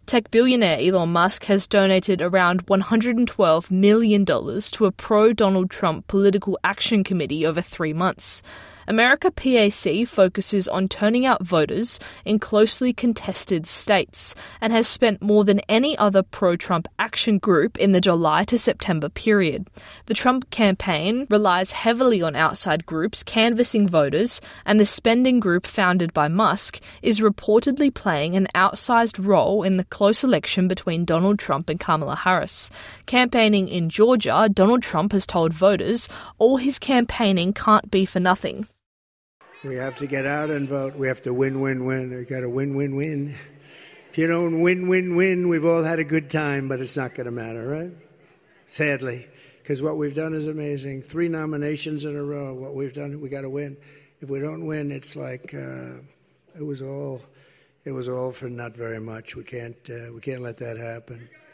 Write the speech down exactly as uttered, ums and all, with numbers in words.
Tech billionaire Elon Musk has donated around one hundred twelve million dollars to a pro-Donald Trump political action committee over three months. America P A C focuses on turning out voters in closely contested states and has spent more than any other pro-Trump action group in the July to September period. The Trump campaign relies heavily on outside groups canvassing voters, and the spending group founded by Musk is reportedly playing an outsized role in the close election between Donald Trump and Kamala Harris. Campaigning in Georgia, Donald Trump has told voters all his campaigning can't be for nothing. We have to get out and vote. We have to win, win, win. We've got to win, win, win. If you don't win, win, win, we've all had a good time, but it's not going to matter, right? Sadly, because what we've done is amazing. Three nominations in a row. What we've done, we got to win. If we don't win, it's like uh, it was all, it was all for not very much. We can't, uh, we can't let that happen.